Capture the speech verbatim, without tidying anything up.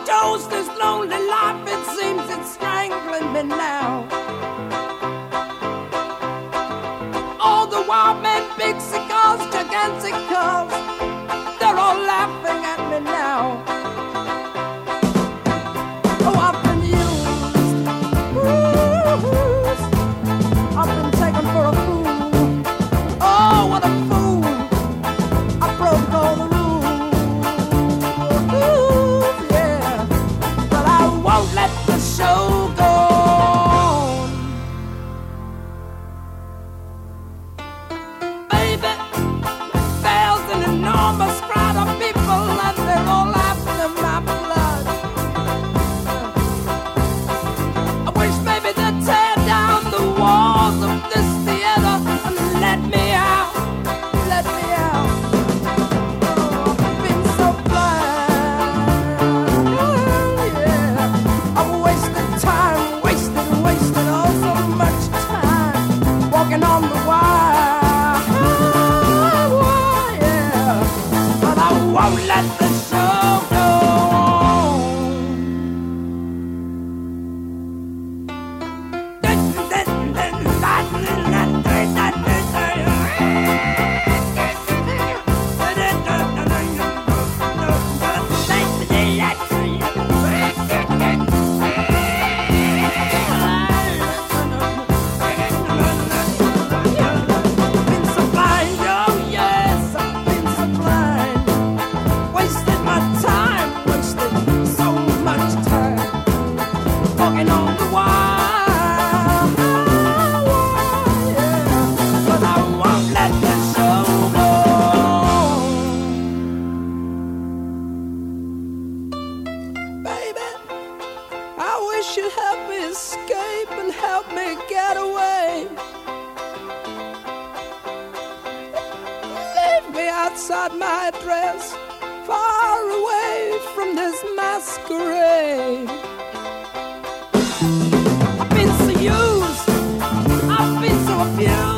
chose this lonely life, it seems it's strangling me now. All the wild men, big cigars, gigantic cars, they're all laughing at me now. Oh, I've been used, used. I've been taken for a fool. Oh, what a fool. I broke all the rules, yeah. But I won't let the show go on. Baby, there's an enormous crowd of people and they're all after my blood. I wish maybe they'd tear down the walls of this theater and let me out, let me out. Oh, I've been so blind, yeah. I've wasted time, wasted, wasted all so much time walking on the wire, yeah. But I won't let the show go on. Been so blind, oh yes, I've been so blind. Wasted my time, wasted so much time walking on the wire, yeah. But I won't let the show go on. Baby, I wish you'd help me escape and help me get away. Leave me outside my address, far away from this masquerade. I've been so used, I've been so abused.